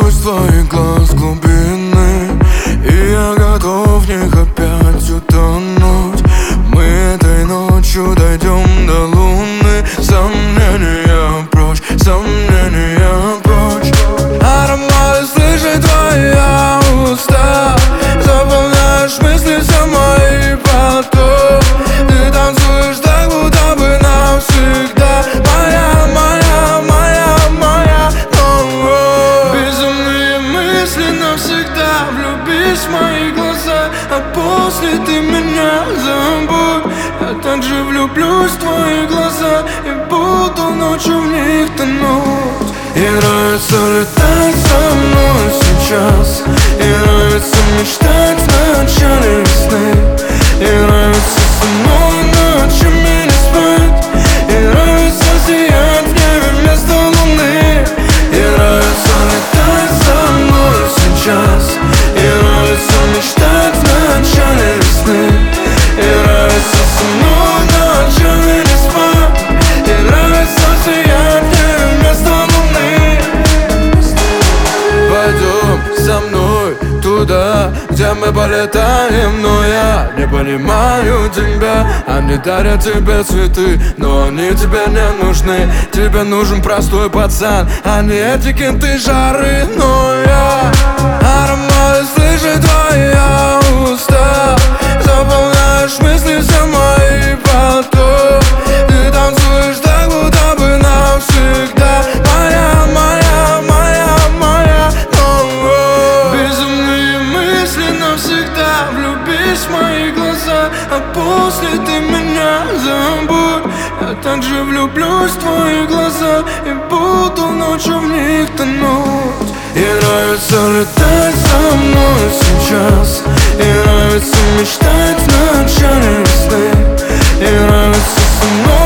влюблюсь в твоих глаз глубины, и я готов в них опять утонуть. Мы этой ночью дойдем до луны. Сомнения прочь, сомнения прочь. Ароматы слышит твоя уста, заполняешь мысли все мои поток. Ты танцуешь так, будто бы навсегда. Моя, моя, моя, моя, безумные мысли навсегда. Влюбись в мои глаза, а после ты меня забудь. Я также влюблюсь в твои глаза и буду ночью в них тонуть. И нравится летать со мной сейчас, и нравится мечтать в начале весны, и нравится со мной ночами не спать, и нравится сиять в небе вместо луны. И нравится летать со мной сейчас, и нравится мечтать в начале весны, и нравится со мной ночами не спать, и нравится сиять в небе вместо луны. Пойдем со мной туда, где мы полетаем, но я не понимаю тебя. Они дарят тебе цветы, но они тебе не нужны. Тебе нужен простой пацан, а не этикеты жары. Но я ароматы слышу твоя уста, заполняешь мысли все мои поток. Ты танцуешь так, будто бы навсегда. Моя, моя, моя, моя, безумные мысли навсегда. Влюбись в мои глаза, а после ты меня забудь. Я также влюблюсь в твои глаза и буду ночью в них тонуть. И нравится летать со мной сейчас, и нравится мечтать в начале весны, и нравится со мной